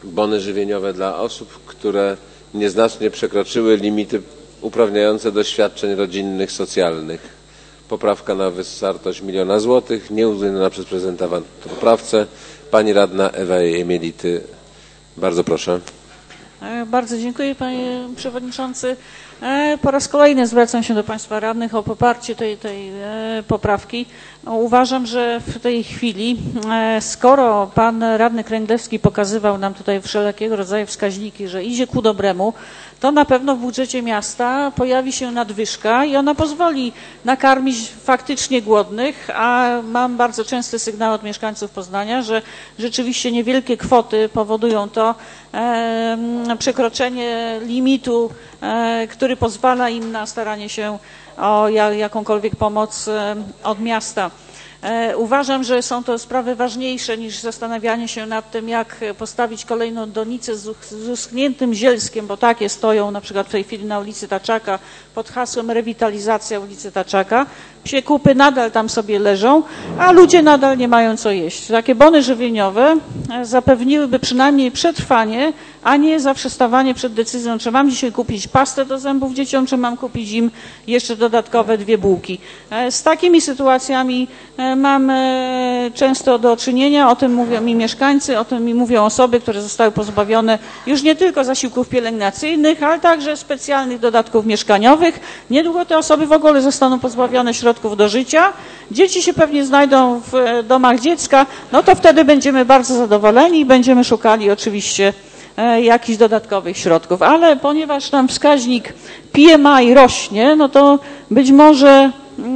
bony żywieniowe dla osób, które nieznacznie przekroczyły limity uprawniające do świadczeń rodzinnych, socjalnych. Poprawka na wysokość 1 000 000 złotych, nieuwzględniona przez prezydenta w poprawce. Pani radna Ewa Jemielity. Bardzo proszę. Bardzo dziękuję, panie przewodniczący. Po raz kolejny zwracam się do państwa radnych o poparcie tej poprawki. Uważam, że w tej chwili, skoro pan radny Kręglewski pokazywał nam tutaj wszelkiego rodzaju wskaźniki, że idzie ku dobremu, to na pewno w budżecie miasta pojawi się nadwyżka i ona pozwoli nakarmić faktycznie głodnych, a mam bardzo częste sygnały od mieszkańców Poznania, że rzeczywiście niewielkie kwoty powodują to przekroczenie limitu, który pozwala im na staranie się o jakąkolwiek pomoc od miasta. Uważam, że są to sprawy ważniejsze niż zastanawianie się nad tym, jak postawić kolejną donicę z uschniętym zielskiem, bo takie stoją na przykład w tej chwili na ulicy Taczaka pod hasłem rewitalizacja ulicy Taczaka. Psie kupy nadal tam sobie leżą, a ludzie nadal nie mają co jeść. Takie bony żywieniowe zapewniłyby przynajmniej przetrwanie, a nie zawsze stawanie przed decyzją, czy mam dzisiaj kupić pastę do zębów dzieciom, czy mam kupić im jeszcze dodatkowe 2 bułki. Z takimi sytuacjami mam często do czynienia, o tym mówią mi mieszkańcy, o tym mi mówią osoby, które zostały pozbawione już nie tylko zasiłków pielęgnacyjnych, ale także specjalnych dodatków mieszkaniowych. Niedługo te osoby w ogóle zostaną pozbawione środków do życia. Dzieci się pewnie znajdą w domach dziecka, no to wtedy będziemy bardzo zadowoleni i będziemy szukali oczywiście jakichś dodatkowych środków. Ale ponieważ tam wskaźnik PMI rośnie, no to być może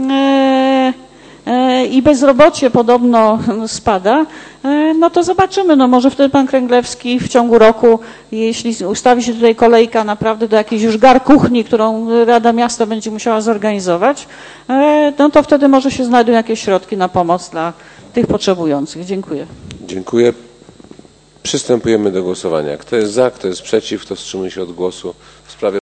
i bezrobocie podobno spada, no to zobaczymy, no może wtedy pan Kręglewski w ciągu roku, jeśli ustawi się tutaj kolejka naprawdę do jakiejś już garkuchni, którą Rada Miasta będzie musiała zorganizować, no to wtedy może się znajdą jakieś środki na pomoc dla tych potrzebujących. Dziękuję. Dziękuję. Przystępujemy do głosowania. Kto jest za, kto jest przeciw, kto wstrzymuje się od głosu w sprawie